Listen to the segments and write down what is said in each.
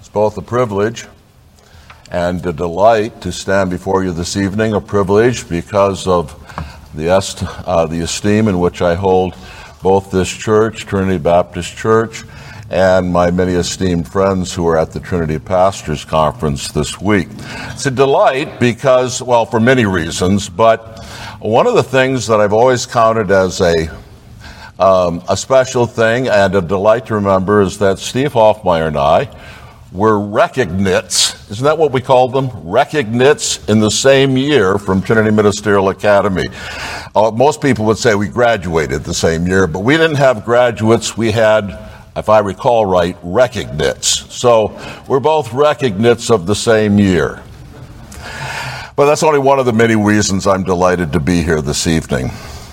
It's both a privilege and a delight to stand before you this evening, a privilege because of the esteem in which I hold both this church, Trinity Baptist Church, and my many esteemed friends who are at the Trinity Pastors Conference this week. It's a delight because, well, for many reasons, but one of the things that I've always counted as a special thing and a delight to remember is that Steve Hoffmeyer and I were recognites, isn't that what we called them? Recognites in the same year from Trinity Ministerial Academy. Most people would say we graduated the same year, but we didn't have graduates. We had, if I recall right, recognites. So we're both recognites of the same year. But that's only one of the many reasons I'm delighted to be here this evening.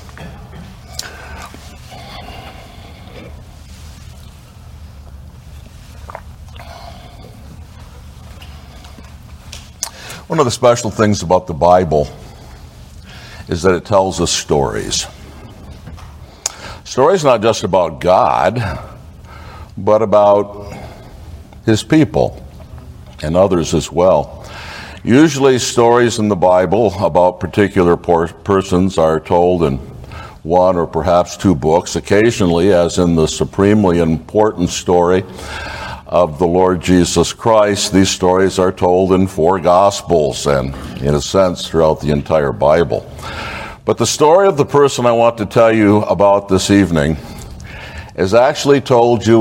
One of the special things about the Bible is that it tells us stories. Stories not just about God, but about His people and others as well. Usually stories in the Bible about particular persons are told in one or perhaps two books. Occasionally, as in the supremely important story of the Lord Jesus Christ, these stories are told in four Gospels and, in a sense, throughout the entire Bible. But the story of the person I want to tell you about this evening is actually told to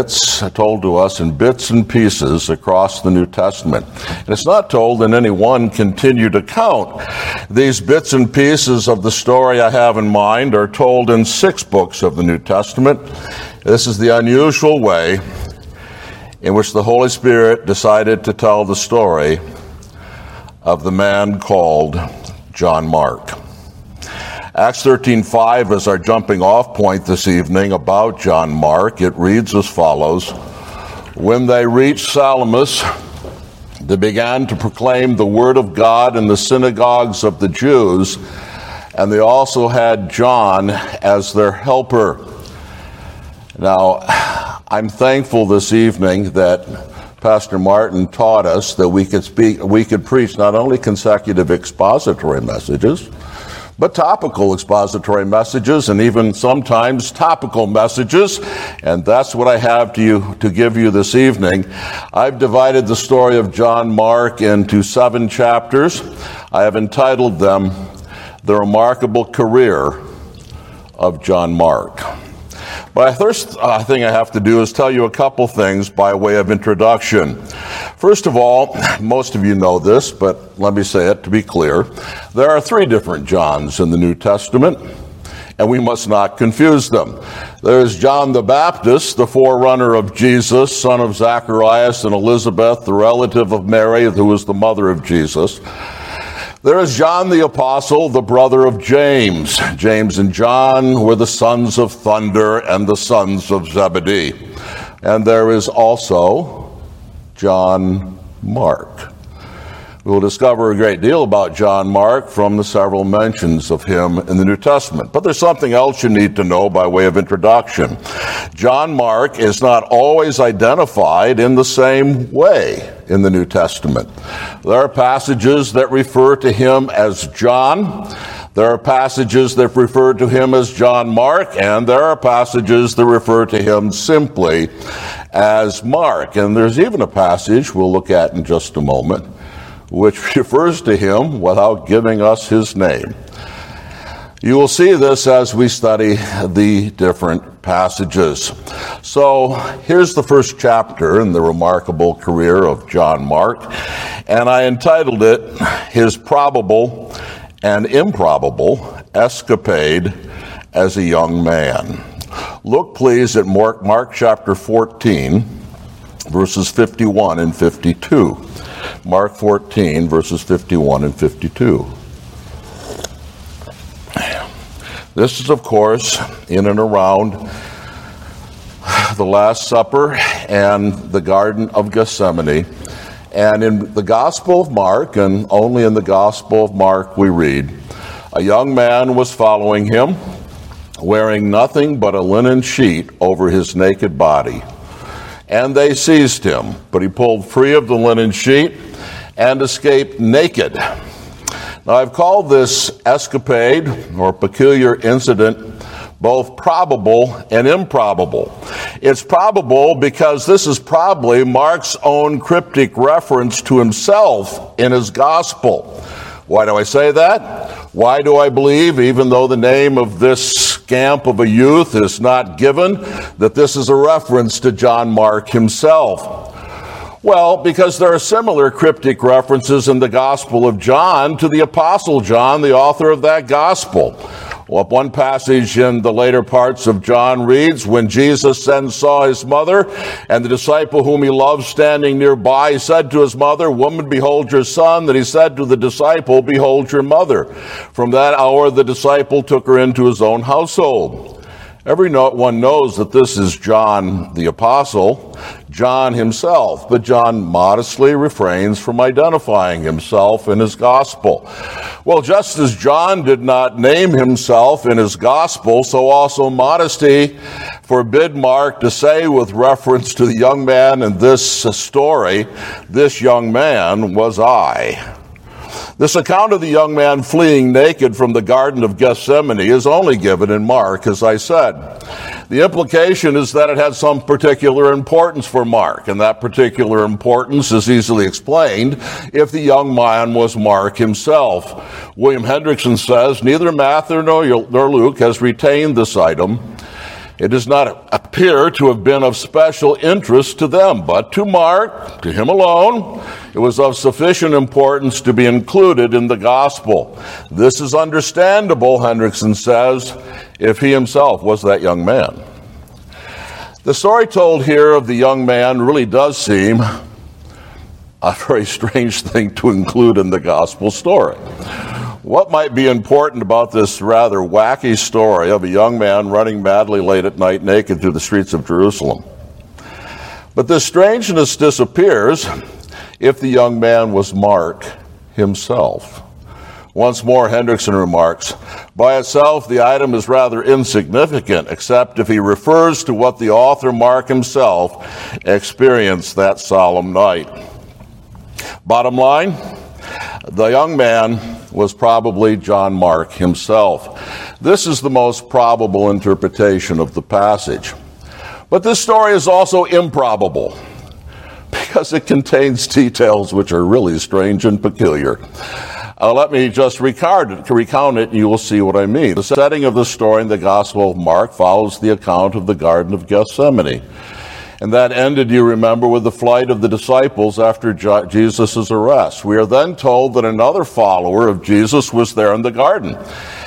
us in bits and pieces across the New Testament. And it's not told in any one continued account. These bits and pieces of the story I have in mind are told in 6 books of the New Testament. This is the unusual way in which the Holy Spirit decided to tell the story of the man called John Mark. Acts 13:5 is our jumping off point this evening about John Mark. It reads as follows: When they reached Salamis, they began to proclaim the word of God in the synagogues of the Jews, and they also had John as their helper. Now, I'm thankful this evening that Pastor Martin taught us that we could preach not only consecutive expository messages, but topical expository messages, and even sometimes topical messages. And that's what I have to give you this evening. I've divided the story of John Mark into 7 chapters. I have entitled them The Remarkable Career of John Mark. But the first thing I have to do is tell you a couple things by way of introduction. First of all, most of you know this, but let me say it to be clear. There are 3 different Johns in the New Testament, and we must not confuse them. There is John the Baptist, the forerunner of Jesus, son of Zacharias and Elizabeth, the relative of Mary, who was the mother of Jesus. There is John the Apostle, the brother of James. James and John were the sons of thunder and the sons of Zebedee. And there is also John Mark. We will discover a great deal about John Mark from the several mentions of him in the New Testament. But there's something else you need to know by way of introduction. John Mark is not always identified in the same way in the New Testament. There are passages that refer to him as John. There are passages that refer to him as John Mark, and there are passages that refer to him simply as Mark. And there's even a passage we'll look at in just a moment which refers to him without giving us his name. You will see this as we study the different passages. So here's the first chapter in the remarkable career of John Mark, and I entitled it His Probable and Improbable Escapade as a Young Man. Look please at Mark chapter 14, verses 51 and 52. Mark 14, verses 51 and 52. This is, of course, in and around the Last Supper and the Garden of Gethsemane. And in the Gospel of Mark, and only in the Gospel of Mark, we read, a young man was following him, wearing nothing but a linen sheet over his naked body. and they seized him. But he pulled free of the linen sheet and escaped naked. Now, I've called this escapade or peculiar incident both probable and improbable. It's probable because this is probably Mark's own cryptic reference to himself in his gospel. Why do I say that? Why do I believe, even though the name of this scamp of a youth is not given, that this is a reference to John Mark himself? Well, because there are similar cryptic references in the Gospel of John to the Apostle John, the author of that Gospel. Well, one passage in the later parts of John reads, when Jesus then saw his mother and the disciple whom he loved standing nearby, he said to his mother, Woman, behold your son. Then he said to the disciple, Behold your mother. From that hour the disciple took her into his own household. Everyone knows that this is John the Apostle, John himself, but John modestly refrains from identifying himself in his gospel. Well, just as John did not name himself in his gospel, so also modesty forbid Mark to say with reference to the young man in this story, this young man was I. This account of the young man fleeing naked from the Garden of Gethsemane is only given in Mark, as I said. The implication is that it had some particular importance for Mark, and that particular importance is easily explained if the young man was Mark himself. William Hendrickson says, neither Matthew nor Luke has retained this item. It does not appear to have been of special interest to them, but to Mark, to him alone, it was of sufficient importance to be included in the gospel. This is understandable, Hendrickson says, if he himself was that young man. The story told here of the young man really does seem a very strange thing to include in the gospel story. What might be important about this rather wacky story of a young man running madly late at night naked through the streets of Jerusalem? But this strangeness disappears if the young man was Mark himself. Once more, Hendrickson remarks, by itself, the item is rather insignificant, except if he refers to what the author Mark himself experienced that solemn night. Bottom line, the young man was probably John Mark himself. This is the most probable interpretation of the passage. But this story is also improbable because it contains details which are really strange and peculiar. Let me just recount it, and you will see what I mean. The setting of the story in the Gospel of Mark follows the account of the Garden of Gethsemane. And that ended, you remember, with the flight of the disciples after Jesus' arrest. We are then told that another follower of Jesus was there in the garden.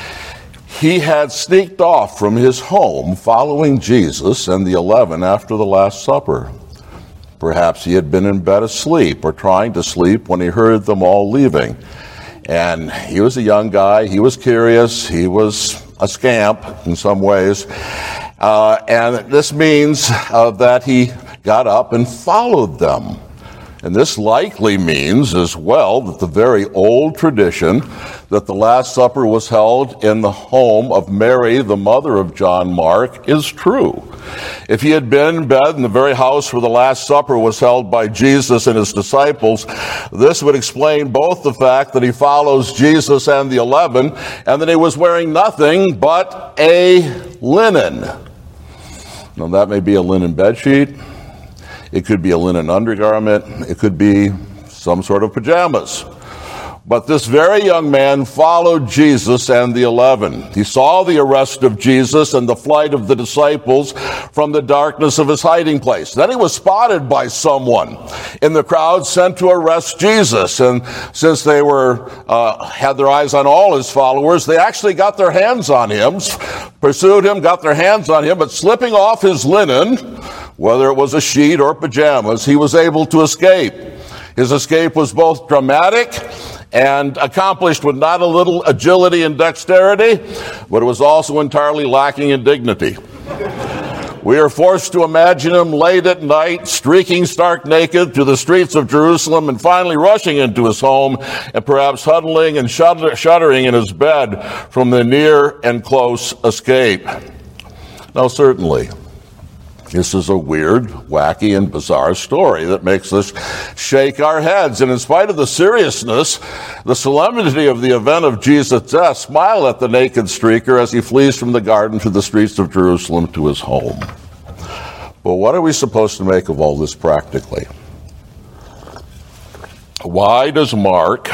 He had sneaked off from his home following Jesus and the 11 after the Last Supper. Perhaps he had been in bed asleep or trying to sleep when he heard them all leaving. And he was a young guy. He was curious. He was a scamp in some ways. And this means that he got up and followed them. And this likely means as well that the very old tradition that the Last Supper was held in the home of Mary, the mother of John Mark, is true. If he had been in bed in the very house where the Last Supper was held by Jesus and his disciples, this would explain both the fact that he follows Jesus and the 11, and that he was wearing nothing but a linen. Now, that may be a linen bedsheet. It could be a linen undergarment. It could be some sort of pajamas. But this very young man followed Jesus and the 11. He saw the arrest of Jesus and the flight of the disciples from the darkness of his hiding place. Then he was spotted by someone in the crowd sent to arrest Jesus. And since they had their eyes on all his followers, they actually got their hands on him, pursued him, got their hands on him, but slipping off his linen, whether it was a sheet or pajamas, he was able to escape. His escape was both dramatic and accomplished with not a little agility and dexterity, but it was also entirely lacking in dignity. We are forced to imagine him late at night, streaking stark naked through the streets of Jerusalem and finally rushing into his home and perhaps huddling and shuddering in his bed from the near and close escape. Now, certainly, This is a weird, wacky, and bizarre story that makes us shake our heads. And in spite of the seriousness, the solemnity of the event of Jesus' death, smile at the naked streaker as he flees from the garden to the streets of Jerusalem to his home. But what are we supposed to make of all this practically? Why does Mark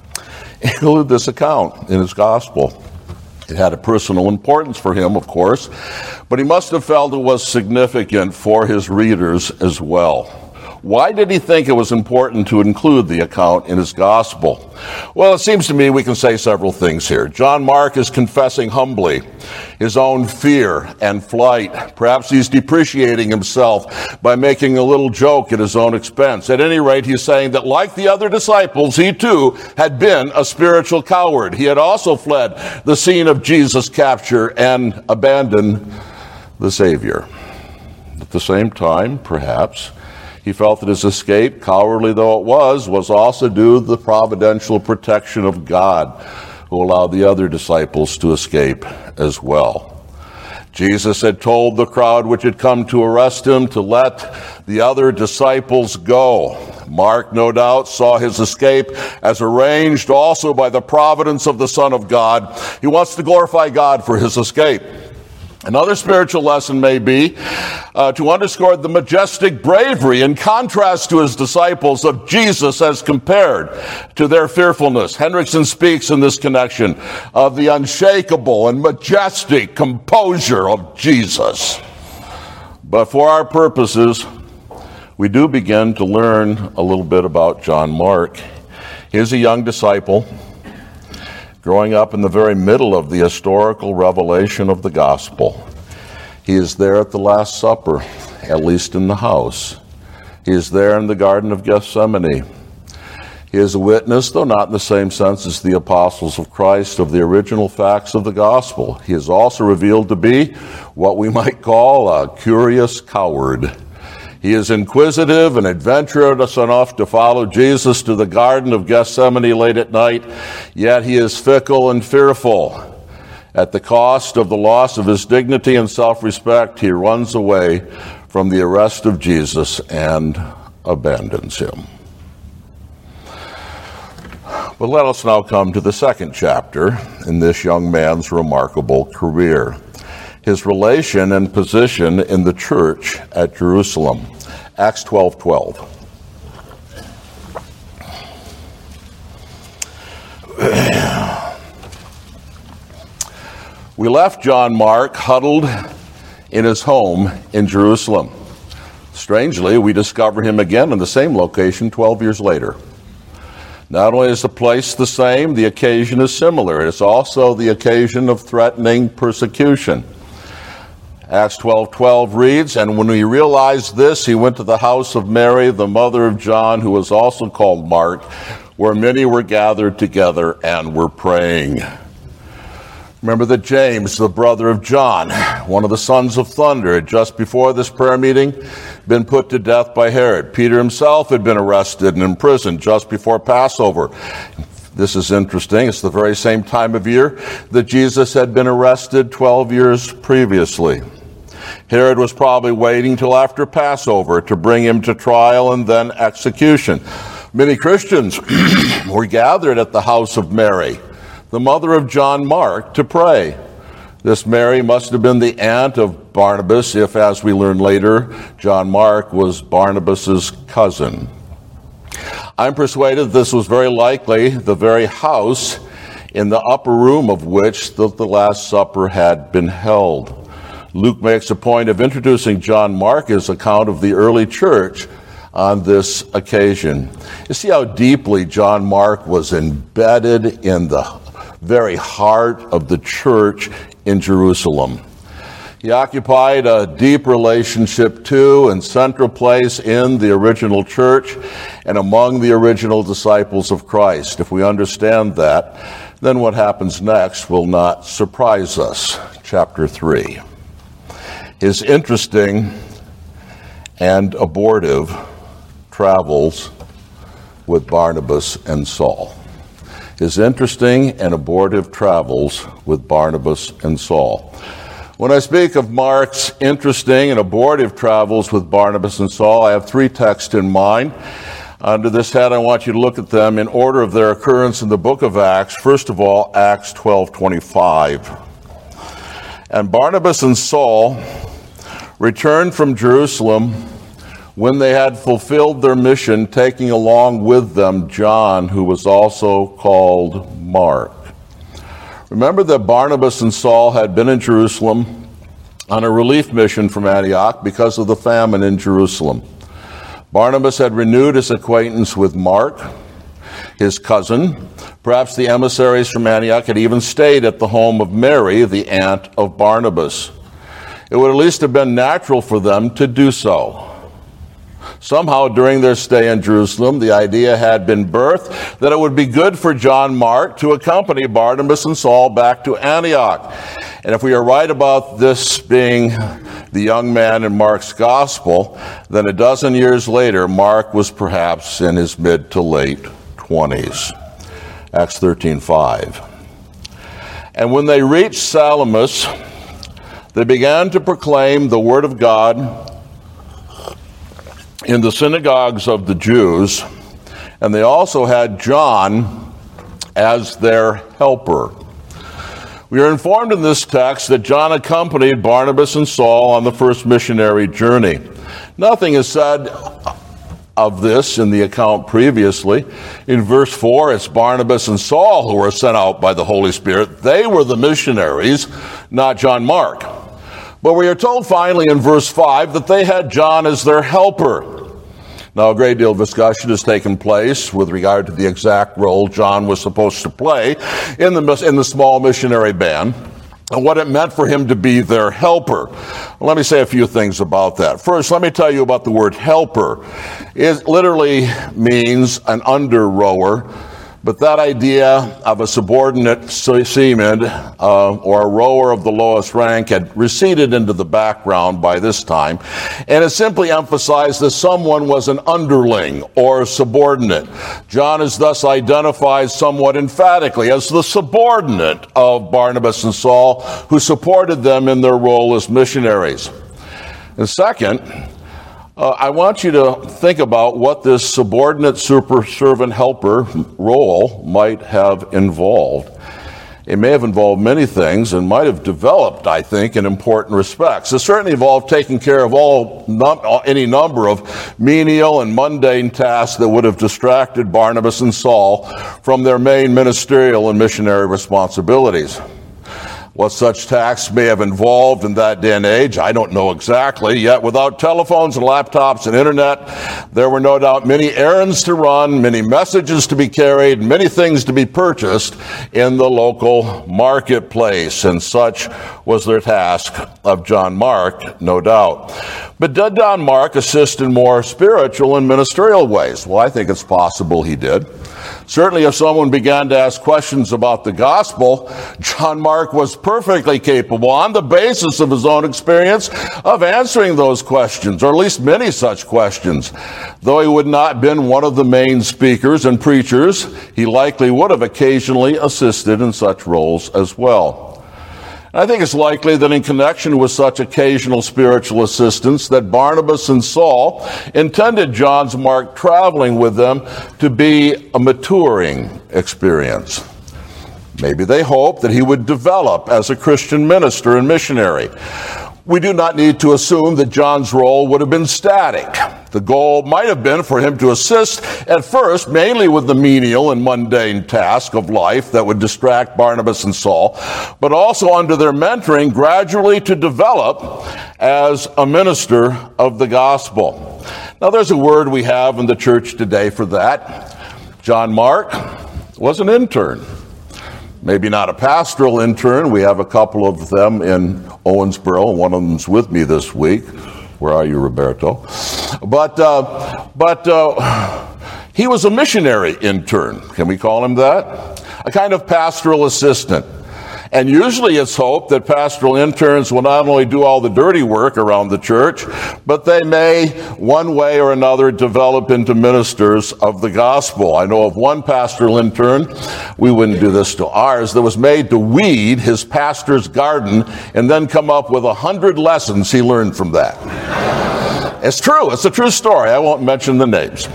include this account in his gospel? It had a personal importance for him, of course, but he must have felt it was significant for his readers as well. Why did he think it was important to include the account in his gospel? Well, it seems to me we can say several things here. John Mark is confessing humbly his own fear and flight. Perhaps he's depreciating himself by making a little joke at his own expense. At any rate, he's saying that like the other disciples, he too had been a spiritual coward. He had also fled the scene of Jesus' capture and abandoned the Savior. At the same time, perhaps, he felt that his escape, cowardly though it was also due to the providential protection of God, who allowed the other disciples to escape as well. Jesus had told the crowd which had come to arrest him to let the other disciples go. Mark, no doubt, saw his escape as arranged also by the providence of the Son of God. He wants to glorify God for his escape. Another spiritual lesson may be to underscore the majestic bravery in contrast to his disciples of Jesus as compared to their fearfulness. Hendrickson speaks in this connection of the unshakable and majestic composure of Jesus. But for our purposes, we do begin to learn a little bit about John Mark. He's a young disciple, growing up in the very middle of the historical revelation of the gospel. He is there at the Last Supper, at least in the house. He is there in the Garden of Gethsemane. He is a witness, though not in the same sense as the apostles of Christ, of the original facts of the gospel. He is also revealed to be what we might call a curious coward. He is inquisitive and adventurous enough to follow Jesus to the Garden of Gethsemane late at night, yet he is fickle and fearful. At the cost of the loss of his dignity and self-respect, he runs away from the arrest of Jesus and abandons him. But let us now come to the second chapter in this young man's remarkable career. His relation and position in the church at Jerusalem. Acts 12:12. We left John Mark huddled in his home in Jerusalem. Strangely, we discover him again in the same location 12 years later. Not only is the place the same, the occasion is similar. It is also the occasion of threatening persecution. Acts 12:12 reads, "And when he realized this, he went to the house of Mary, the mother of John, who was also called Mark, where many were gathered together and were praying." Remember that James, the brother of John, one of the sons of thunder, had just before this prayer meeting been put to death by Herod. Peter himself had been arrested and imprisoned just before Passover. This is interesting. It's the very same time of year that Jesus had been arrested 12 years previously. Herod was probably waiting till after Passover to bring him to trial and then execution. Many Christians were gathered at the house of Mary, the mother of John Mark, to pray. This Mary must have been the aunt of Barnabas, if, as we learn later, John Mark was Barnabas's cousin. I'm persuaded this was very likely the very house in the upper room of which the Last Supper had been held. Luke makes a point of introducing John Mark's account of the early church on this occasion. You see how deeply John Mark was embedded in the very heart of the church in Jerusalem. He occupied a deep relationship to and central place in the original church and among the original disciples of Christ. If we understand that, then what happens next will not surprise us. Chapter 3. His interesting and abortive travels with Barnabas and Saul. His interesting and abortive travels with Barnabas and Saul. When I speak of Mark's interesting and abortive travels with Barnabas and Saul, I have three texts in mind. Under this head, I want you to look at them in order of their occurrence in the book of Acts. First of all, Acts 12:25. And Barnabas and Saul returned from Jerusalem when they had fulfilled their mission, taking along with them John, who was also called Mark. Remember that Barnabas and Saul had been in Jerusalem on a relief mission from Antioch because of the famine in Jerusalem. Barnabas had renewed his acquaintance with Mark, his cousin. Perhaps the emissaries from Antioch had even stayed at the home of Mary, the aunt of Barnabas. It would at least have been natural for them to do so. Somehow during their stay in Jerusalem, the idea had been birthed that it would be good for John Mark to accompany Barnabas and Saul back to Antioch. And if we are right about this being the young man in Mark's gospel, then a dozen years later, Mark was perhaps in his mid to late 20s. Acts 13:5. And when they reached Salamis, they began to proclaim the word of God in the synagogues of the Jews, and they also had John as their helper. We are informed in this text that John accompanied Barnabas and Saul on the first missionary journey. Nothing is said of this in the account previously. In verse 4, it's Barnabas and Saul who were sent out by the Holy Spirit. They were the missionaries, not John Mark. But we are told finally in verse 5 that they had John as their helper. Now, a great deal of discussion has taken place with regard to the exact role John was supposed to play in the small missionary band and what it meant for him to be their helper. Well, let me say a few things about that. First, let me tell you about the word helper. It literally means an under-rower. But that idea of a subordinate seaman or a rower of the lowest rank had receded into the background by this time, and it simply emphasized that someone was an underling or a subordinate. John is thus identified somewhat emphatically as the subordinate of Barnabas and Saul, who supported them in their role as missionaries. And second, I want you to think about what this subordinate super servant helper role might have involved. It may have involved many things and might have developed, I think, in important respects. It certainly involved taking care of any number of menial and mundane tasks that would have distracted Barnabas and Saul from their main ministerial and missionary responsibilities. What such tasks may have involved in that day and age, I don't know exactly. Yet without telephones and laptops and internet, there were no doubt many errands to run, many messages to be carried, many things to be purchased in the local marketplace. And such was their task of John Mark, no doubt. But did John Mark assist in more spiritual and ministerial ways? Well, I think it's possible he did. Certainly, if someone began to ask questions about the gospel, John Mark was perfectly capable, on the basis of his own experience, of answering those questions, or at least many such questions. Though he would not have been one of the main speakers and preachers, he likely would have occasionally assisted in such roles as well. I think it's likely that in connection with such occasional spiritual assistance that Barnabas and Saul intended John's Mark traveling with them to be a maturing experience. Maybe they hoped that he would develop as a Christian minister and missionary. We do not need to assume that John's role would have been static. The goal might have been for him to assist at first mainly with the menial and mundane task of life that would distract Barnabas and Saul, but also under their mentoring gradually to develop as a minister of the gospel. Now there's a word we have in the church today for that. John Mark was an intern. Maybe not a pastoral intern. We have a couple of them in Owensboro. One of them's with me this week. Where are you, Roberto? But he was a missionary intern. Can we call him that? A kind of pastoral assistant. And usually it's hoped that pastoral interns will not only do all the dirty work around the church, but they may, one way or another, develop into ministers of the gospel. I know of one pastoral intern, we wouldn't do this to ours, that was made to weed his pastor's garden and then come up with 100 lessons he learned from that. It's true. It's a true story. I won't mention the names.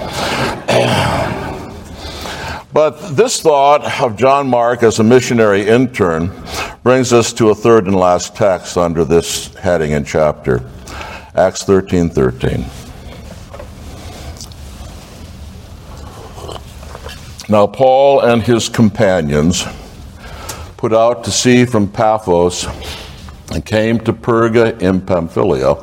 But this thought of John Mark as a missionary intern brings us to a third and last text under this heading in chapter, Acts 13:13. Now Paul and his companions put out to sea from Paphos and came to Perga in Pamphylia,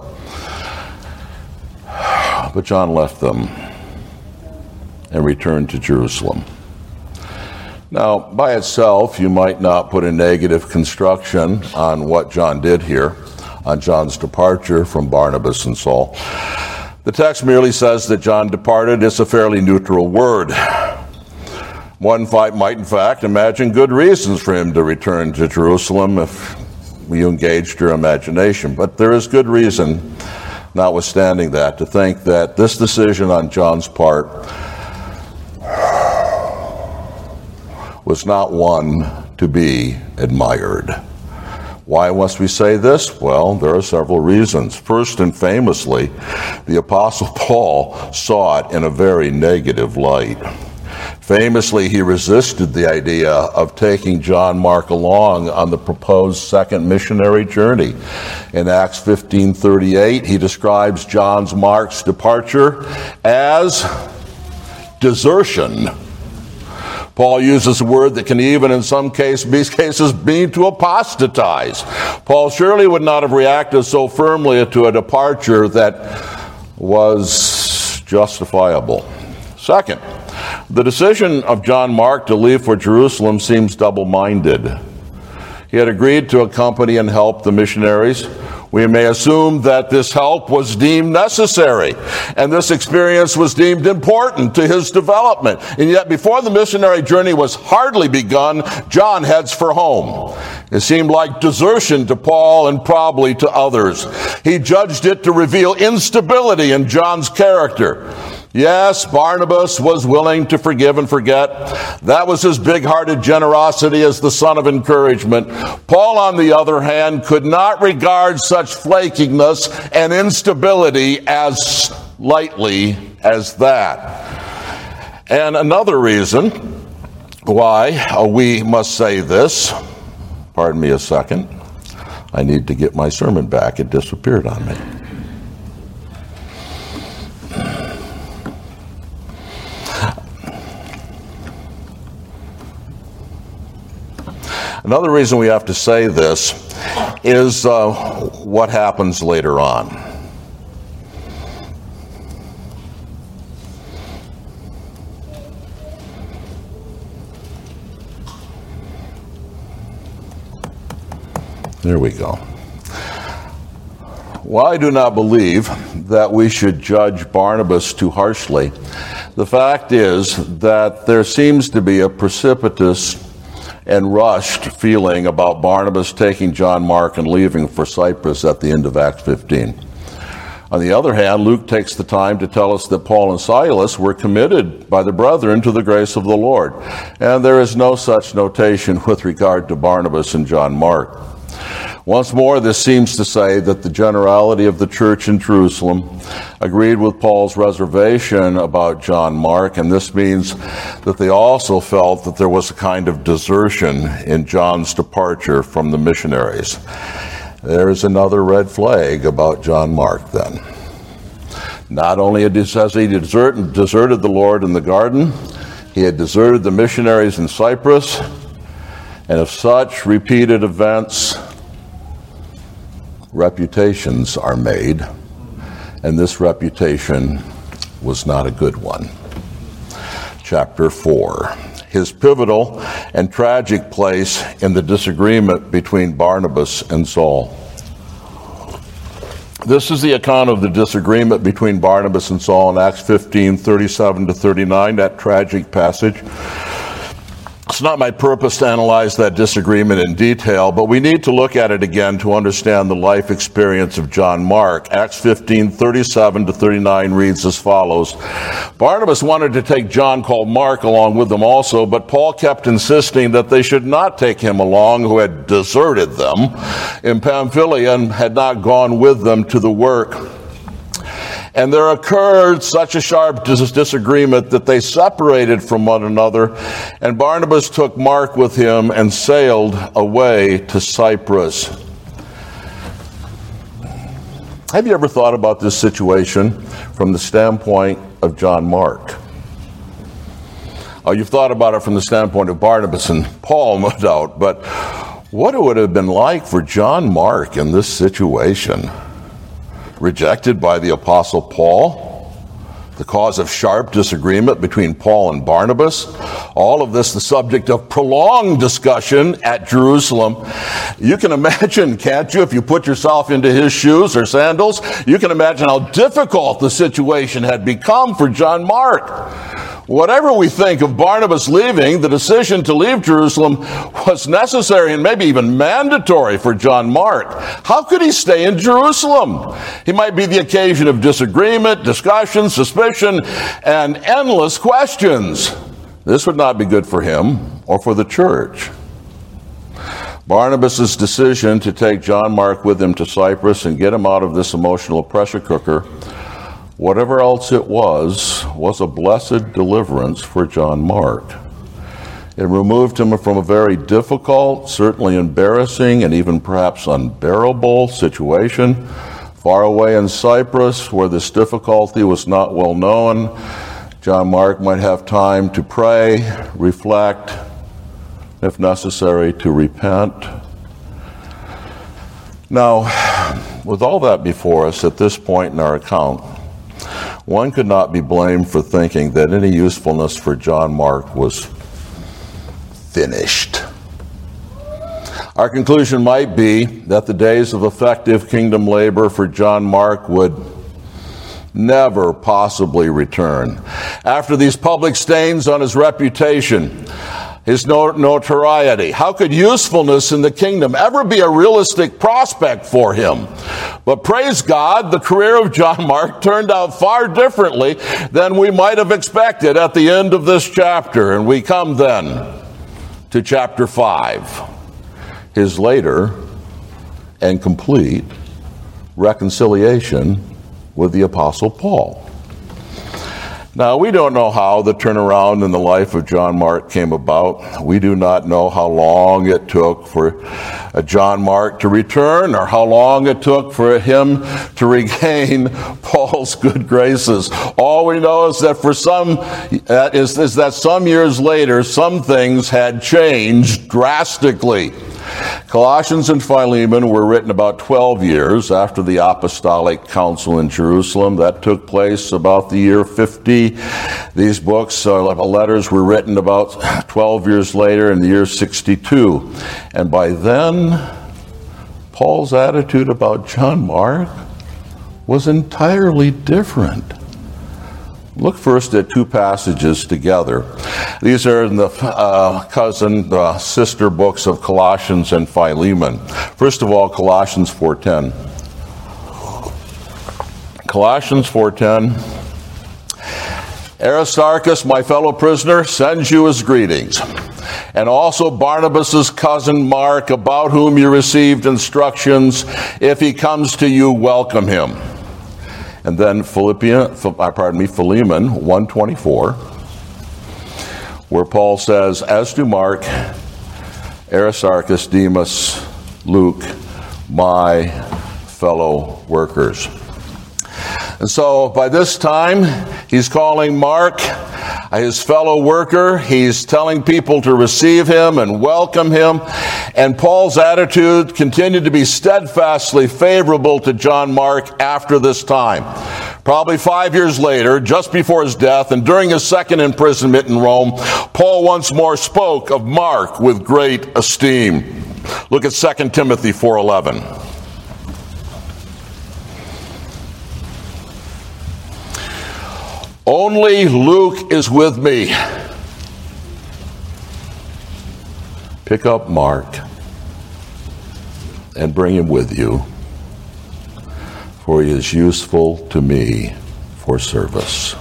but John left them and returned to Jerusalem. Now, by itself, you might not put a negative construction on what John did here, on John's departure from Barnabas and Saul. The text merely says that John departed. It's a fairly neutral word. One might, in fact, imagine good reasons for him to return to Jerusalem if you engaged your imagination. But there is good reason, notwithstanding that, to think that this decision on John's part was not one to be admired. Why must we say this? Well, there are several reasons. First and famously, the Apostle Paul saw it in a very negative light. Famously, he resisted the idea of taking John Mark along on the proposed second missionary journey. In Acts 15:38, he describes John Mark's departure as desertion. Paul uses a word that can even in some cases mean to apostatize. Paul surely would not have reacted so firmly to a departure that was justifiable. Second, the decision of John Mark to leave for Jerusalem seems double-minded. He had agreed to accompany and help the missionaries. We may assume that this help was deemed necessary, and this experience was deemed important to his development. And yet, before the missionary journey was hardly begun, John heads for home. It seemed like desertion to Paul and probably to others. He judged it to reveal instability in John's character. Yes, Barnabas was willing to forgive and forget. That was his big-hearted generosity as the son of encouragement. Paul, on the other hand, could not regard such flakiness and instability as lightly as that. And another reason why we must say this, pardon me a second, I need to get my sermon back. It disappeared on me. Another reason we have to say this is what happens later on. There we go. While I do not believe that we should judge Barnabas too harshly, the fact is that there seems to be a precipitous and rushed feeling about Barnabas taking John Mark and leaving for Cyprus at the end of Acts 15. On the other hand, Luke takes the time to tell us that Paul and Silas were committed by the brethren to the grace of the Lord. And there is no such notation with regard to Barnabas and John Mark. Once more, this seems to say that the generality of the church in Jerusalem agreed with Paul's reservation about John Mark, and this means that they also felt that there was a kind of desertion in John's departure from the missionaries. There's another red flag about John Mark then. Not only has he deserted the Lord in the garden, he had deserted the missionaries in Cyprus, and of such repeated events, reputations are made, and this reputation was not a good one. Chapter 4. His pivotal and tragic place in the disagreement between Barnabas and Saul. This is the account of the disagreement between Barnabas and Saul in Acts 15:37-39, that tragic passage. It's not my purpose to analyze that disagreement in detail, but we need to look at it again to understand the life experience of John Mark. Acts 15:37-39 reads as follows. Barnabas wanted to take John, called Mark, along with them also, but Paul kept insisting that they should not take him along, who had deserted them in Pamphylia and had not gone with them to the work. And there occurred such a sharp disagreement that they separated from one another, and Barnabas took Mark with him and sailed away to Cyprus. Have you ever thought about this situation from the standpoint of John Mark? You've thought about it from the standpoint of Barnabas and Paul, no doubt, but what it would have been like for John Mark in this situation? Rejected by the Apostle Paul, the cause of sharp disagreement between Paul and Barnabas, all of this the subject of prolonged discussion at Jerusalem. You can imagine, can't you, if you put yourself into his shoes or sandals, you can imagine how difficult the situation had become for John Mark. Whatever we think of Barnabas leaving, the decision to leave Jerusalem was necessary and maybe even mandatory for John Mark. How could he stay in Jerusalem? He might be the occasion of disagreement, discussion, suspicion, and endless questions. This would not be good for him or for the church. Barnabas' decision to take John Mark with him to Cyprus and get him out of this emotional pressure cooker, whatever else it was a blessed deliverance for John Mark. It removed him from a very difficult, certainly embarrassing, and even perhaps unbearable situation, far away in Cyprus, where this difficulty was not well known. John Mark might have time to pray, reflect, if necessary, to repent. Now, with all that before us at this point in our account, one could not be blamed for thinking that any usefulness for John Mark was finished. Our conclusion might be that the days of effective kingdom labor for John Mark would never possibly return. After these public stains on his reputation, his notoriety, how could usefulness in the kingdom ever be a realistic prospect for him? But praise God, the career of John Mark turned out far differently than we might have expected at the end of this chapter. And we come then to chapter 5, his later and complete reconciliation with the Apostle Paul. Now, we don't know how the turnaround in the life of John Mark came about. We do not know how long it took for John Mark to return, or how long it took for him to regain Paul's good graces. All we know is that that some years later, some things had changed drastically. Colossians and Philemon were written about 12 years after the Apostolic Council in Jerusalem. That took place about the year 50. These books, letters, were written about 12 years later in the year 62. And by then, Paul's attitude about John Mark was entirely different. Look first at two passages together. These are in the sister books of Colossians and Philemon. First of all, Colossians 4:10. Colossians 4:10. Aristarchus, my fellow prisoner, sends you his greetings, and also Barnabas' cousin Mark, about whom you received instructions. If he comes to you, welcome him. And then Philemon 1:24, where Paul says, as do Mark, Aristarchus, Demas, Luke, my fellow workers. And so by this time, he's calling Mark his fellow worker. He's telling people to receive him and welcome him. And Paul's attitude continued to be steadfastly favorable to John Mark after this time. Probably 5 years later, just before his death and during his second imprisonment in Rome, Paul once more spoke of Mark with great esteem. Look at 2 Timothy 4:11. Only Luke is with me. pick up Mark and bring him with you, for he is useful to me for service.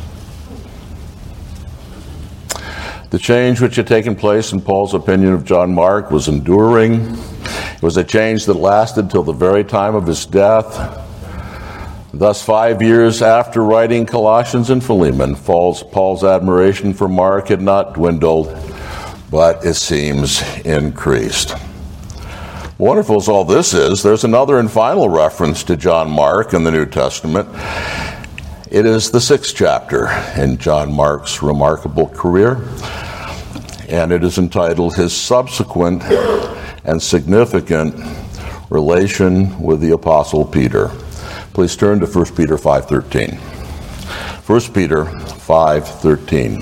The change which had taken place in Paul's opinion of John Mark was enduring. It was a change that lasted till the very time of his death. Thus, 5 years after writing Colossians and Philemon, Paul's admiration for Mark had not dwindled, but it seems increased. Wonderful as all this is, there's another and final reference to John Mark in the New Testament. It is the 6th chapter in John Mark's remarkable career, and it is entitled His Subsequent and Significant Relation with the Apostle Peter. Please turn to 1 Peter 5:13. 1 Peter 5:13.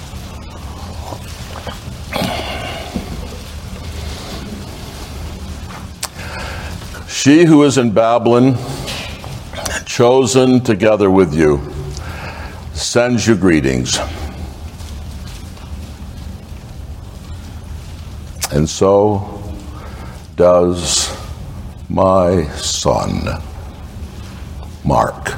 She who is in Babylon, chosen together with you, sends you greetings. And so does my son, Mark.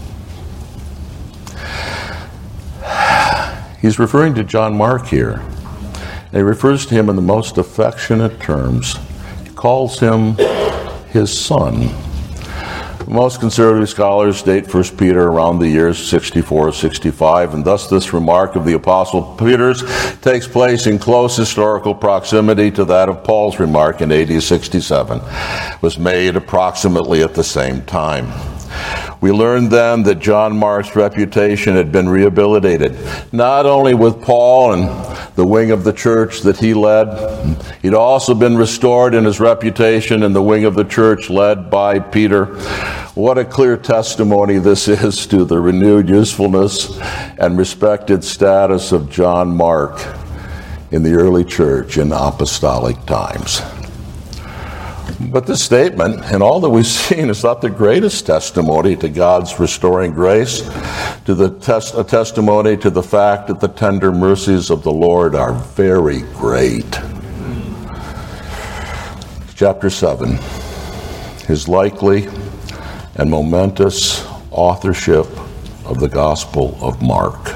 He's referring to John Mark here. And he refers to him in the most affectionate terms. He calls him his son. Most conservative scholars date 1 Peter around the years 64, 65, and thus this remark of the Apostle Peter's takes place in close historical proximity to that of Paul's remark in AD 67. It was made approximately at the same time. We learned then that John Mark's reputation had been rehabilitated, not only with Paul and the wing of the church that he led, he'd also been restored in his reputation in the wing of the church led by Peter. What a clear testimony this is to the renewed usefulness and respected status of John Mark in the early church in apostolic times. But this statement, and all that we've seen, is not the greatest testimony to God's restoring grace, a testimony to the fact that the tender mercies of the Lord are very great. Chapter 7, his likely and momentous authorship of the Gospel of Mark.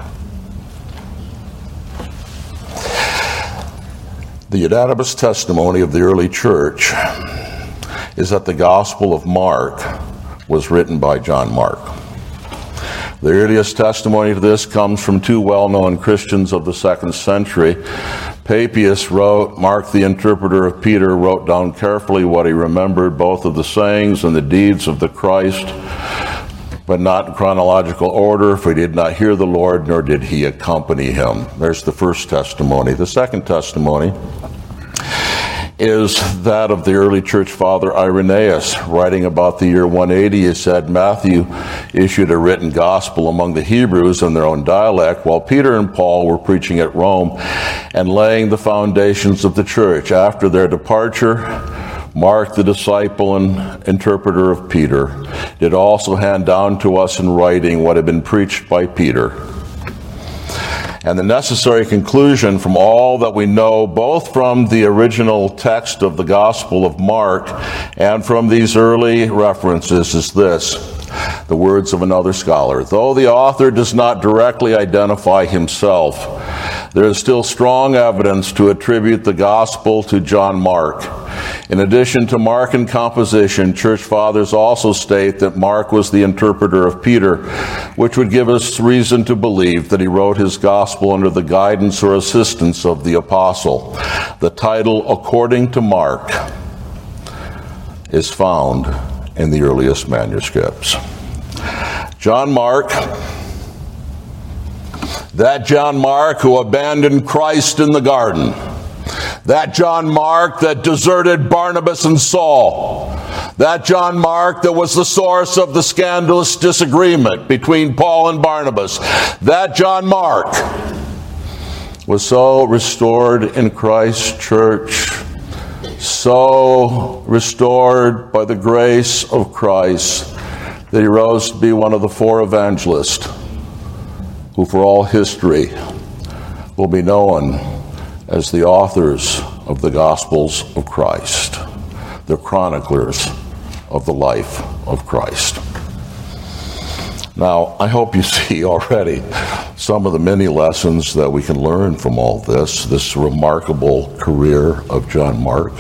The unanimous testimony of the early church is that the Gospel of Mark was written by John Mark. The earliest testimony to this comes from two well-known Christians of the 2nd century. Papias wrote, Mark, the interpreter of Peter, wrote down carefully what he remembered, both of the sayings and the deeds of the Christ, but not in chronological order, for he did not hear the Lord, nor did he accompany him. There's the first testimony. The second testimony is that of the early church father Irenaeus. Writing about the year 180, he said, Matthew issued a written gospel among the Hebrews in their own dialect, while Peter and Paul were preaching at Rome and laying the foundations of the church. After their departure, Mark, the disciple and interpreter of Peter, did also hand down to us in writing what had been preached by Peter. And the necessary conclusion from all that we know, both from the original text of the Gospel of Mark and from these early references, is this: the words of another scholar. Though the author does not directly identify himself, there is still strong evidence to attribute the Gospel to John Mark. In addition to Mark and composition, church fathers also state that Mark was the interpreter of Peter, which would give us reason to believe that he wrote his gospel under the guidance or assistance of the apostle. The title, According to Mark, is found in the earliest manuscripts. John Mark, that John Mark who abandoned Christ in the garden, that John Mark that deserted Barnabas and Saul, that John Mark that was the source of the scandalous disagreement between Paul and Barnabas, that John Mark was so restored in Christ's church, so restored by the grace of Christ, that he rose to be one of the four evangelists who for all history will be known as the authors of the Gospels of Christ. They're chroniclers of the life of Christ. Now, I hope you see already some of the many lessons that we can learn from all this remarkable career of John Mark.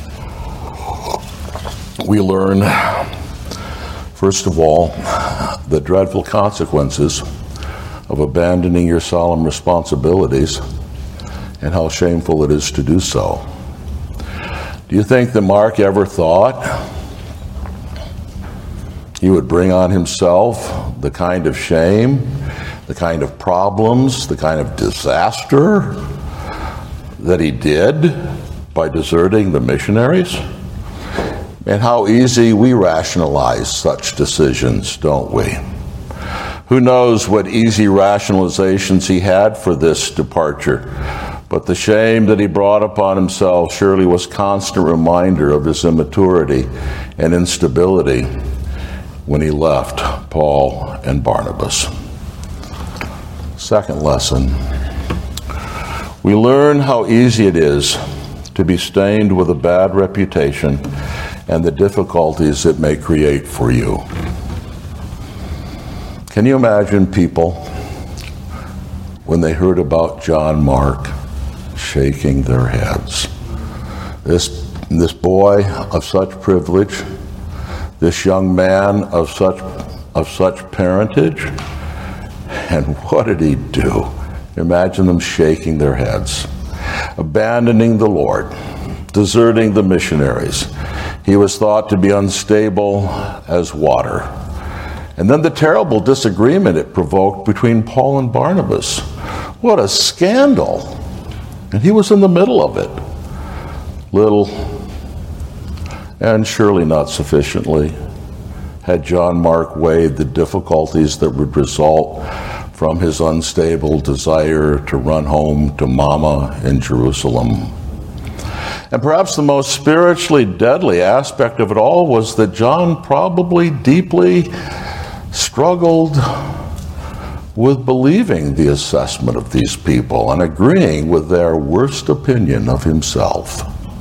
We learn, first of all, the dreadful consequences of abandoning your solemn responsibilities and how shameful it is to do so. Do you think that Mark ever thought he would bring on himself the kind of shame, the kind of problems, the kind of disaster that he did by deserting the missionaries? And how easy we rationalize such decisions, don't we? Who knows what easy rationalizations he had for this departure, but the shame that he brought upon himself surely was constant reminder of his immaturity and instability when he left Paul and Barnabas. Second lesson, we learn how easy it is to be stained with a bad reputation and the difficulties it may create for you. Can you imagine people, when they heard about John Mark, shaking their heads? This boy of such privilege, this young man of such parentage, and what did he do? Imagine them shaking their heads, abandoning the Lord, deserting the missionaries. He was thought to be unstable as water. And then the terrible disagreement it provoked between Paul and Barnabas. What a scandal! And he was in the middle of it. Little, and surely not sufficiently, had John Mark weighed the difficulties that would result from his unstable desire to run home to Mama in Jerusalem. And perhaps the most spiritually deadly aspect of it all was that John probably deeply struggled with believing the assessment of these people and agreeing with their worst opinion of himself.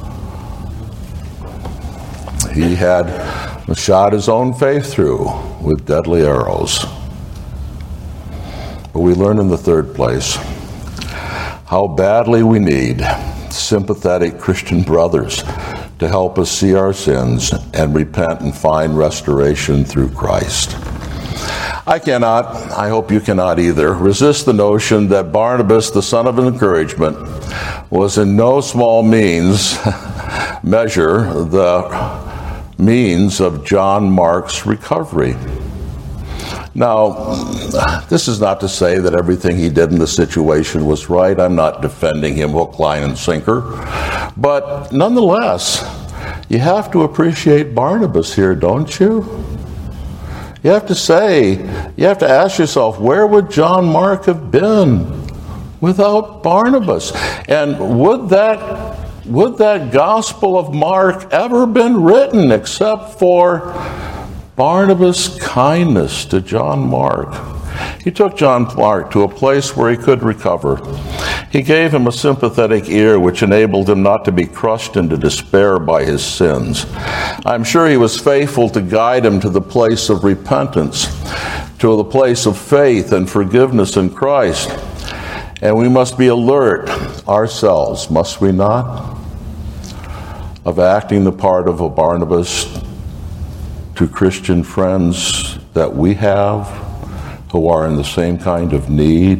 He had shot his own faith through with deadly arrows. But we learn in the third place how badly we need sympathetic Christian brothers to help us see our sins and repent and find restoration through Christ. I cannot, I hope you cannot either, resist the notion that Barnabas, the son of encouragement, was in no small measure the means of John Mark's recovery. Now, this is not to say that everything he did in the situation was right. I'm not defending him hook, line, and sinker. But nonetheless, you have to appreciate Barnabas here, don't you? You have to ask yourself, where would John Mark have been without Barnabas? And would that Gospel of Mark ever been written except for Barnabas' kindness to John Mark? He took John Mark to a place where he could recover. He gave him a sympathetic ear which enabled him not to be crushed into despair by his sins. I'm sure he was faithful to guide him to the place of repentance, to the place of faith and forgiveness in Christ. And we must be alert ourselves, must we not, of acting the part of a Barnabas to Christian friends that we have who are in the same kind of need.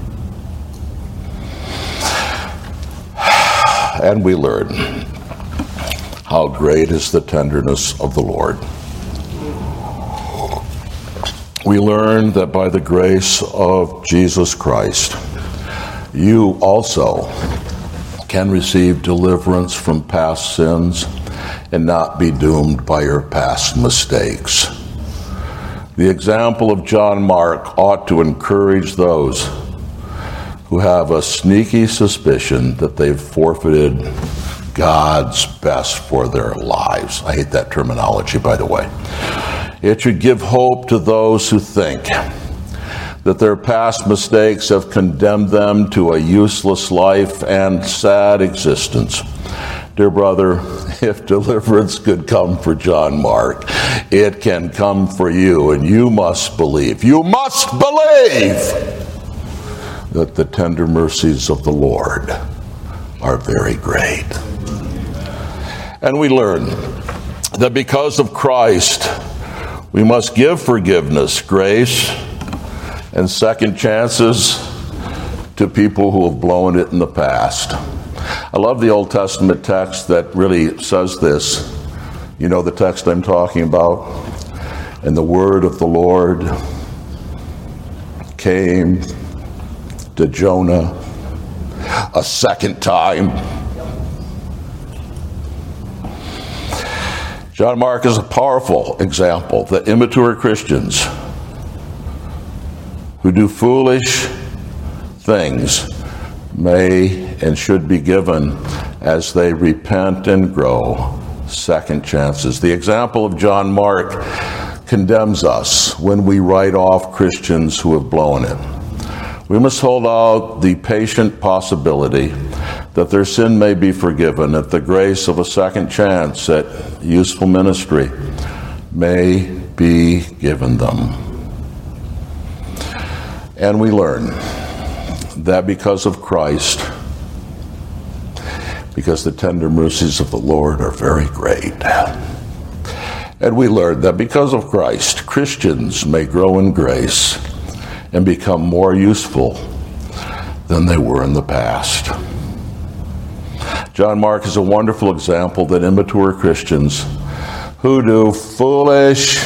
And we learn how great is the tenderness of the Lord. We learn that by the grace of Jesus Christ, you also can receive deliverance from past sins and not be doomed by your past mistakes. The example of John Mark ought to encourage those who have a sneaky suspicion that they've forfeited God's best for their lives. I hate that terminology, by the way. It should give hope to those who think that their past mistakes have condemned them to a useless life and sad existence. Dear brother, if deliverance could come for John Mark, it can come for you, and you must believe. You must believe that the tender mercies of the Lord are very great. And we learn that because of Christ, we must give forgiveness, grace, and second chances to people who have blown it in the past. I love the Old Testament text that really says this. You know the text I'm talking about? And the word of the Lord came to Jonah a second time. John Mark is a powerful example that immature Christians who do foolish things may and should be given, as they repent and grow, second chances. The example of John Mark condemns us when we write off Christians who have blown it. We must hold out the patient possibility that their sin may be forgiven, that the grace of a second chance at useful ministry may be given them. And we learn that because of Christ, because the tender mercies of the Lord are very great. And we learn that because of Christ, Christians may grow in grace and become more useful than they were in the past. John Mark is a wonderful example that immature Christians who do foolish,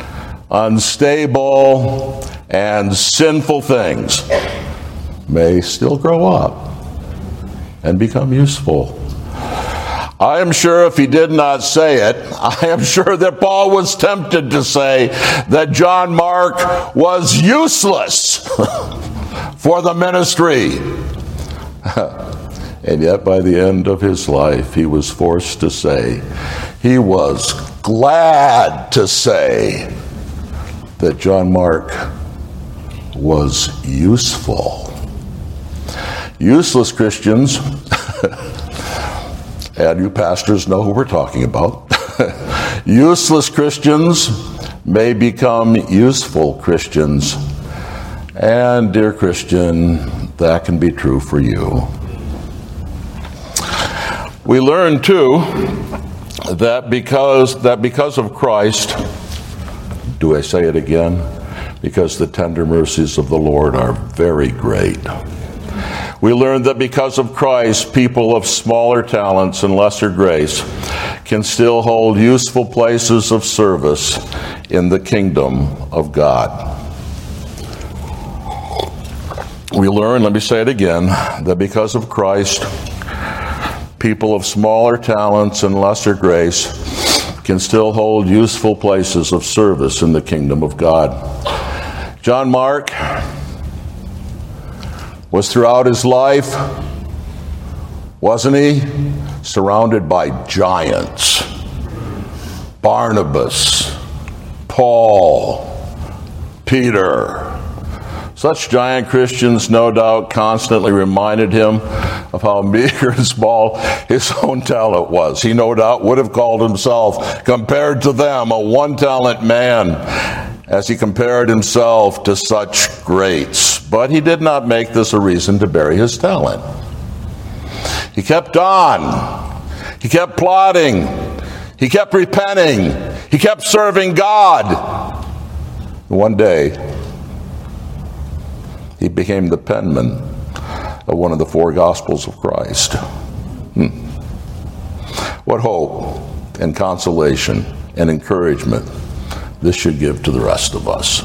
unstable, and sinful things may still grow up and become useful. I am sure if he did not say it, I am sure that Paul was tempted to say that John Mark was useless for the ministry. And yet by the end of his life, he was forced to say, he was glad to say that John Mark was useful. Useless Christians, and you pastors know who we're talking about, useless Christians may become useful Christians. And dear Christian, that can be true for you. We learn too that because of Christ, do I say it again? Because the tender mercies of the Lord are very great. We learn that because of Christ, people of smaller talents and lesser grace can still hold useful places of service in the kingdom of God. We learn, let me say it again, that because of Christ, people of smaller talents and lesser grace can still hold useful places of service in the kingdom of God. John Mark was throughout his life, wasn't he, surrounded by giants. Barnabas, Paul, Peter. Such giant Christians, no doubt, constantly reminded him of how meager and small his own talent was. He no doubt would have called himself, compared to them, a one-talent man, as he compared himself to such greats. But he did not make this a reason to bury his talent. He kept on. He kept plodding. He kept repenting. He kept serving God. One day, he became the penman of one of the four Gospels of Christ. What hope and consolation and encouragement this should give to the rest of us.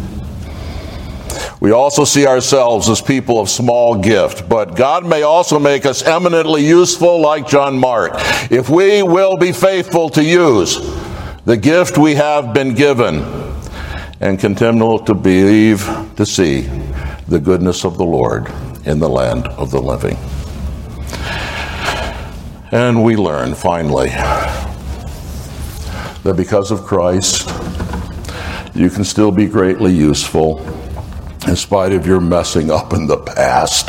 We also see ourselves as people of small gift, but God may also make us eminently useful like John Mark, if we will be faithful to use the gift we have been given and continue to believe to see the goodness of the Lord in the land of the living. And we learn, finally, that because of Christ, you can still be greatly useful in spite of your messing up in the past.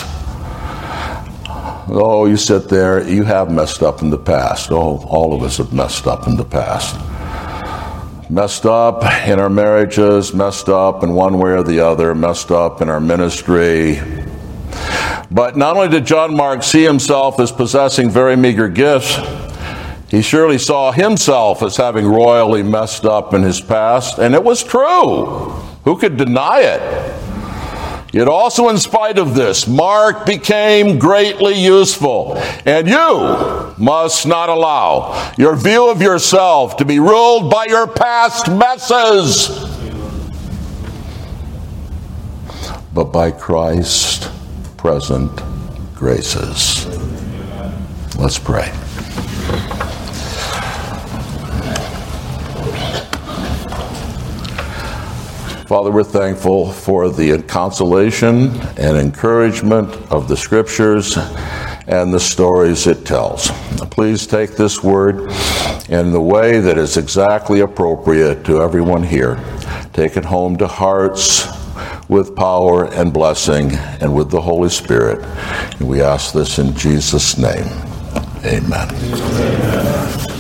Oh, you sit there, you have messed up in the past. Oh, all of us have messed up in the past. Messed up in our marriages, messed up in one way or the other, messed up in our ministry. But not only did John Mark see himself as possessing very meager gifts, he surely saw himself as having royally messed up in his past, and it was true. Who could deny it? Yet also in spite of this, Mark became greatly useful. And you must not allow your view of yourself to be ruled by your past messes, but by Christ's present graces. Let's pray. Father, we're thankful for the consolation and encouragement of the Scriptures and the stories it tells. Please take this word in the way that is exactly appropriate to everyone here. Take it home to hearts with power and blessing and with the Holy Spirit. And we ask this in Jesus' name. Amen. Amen.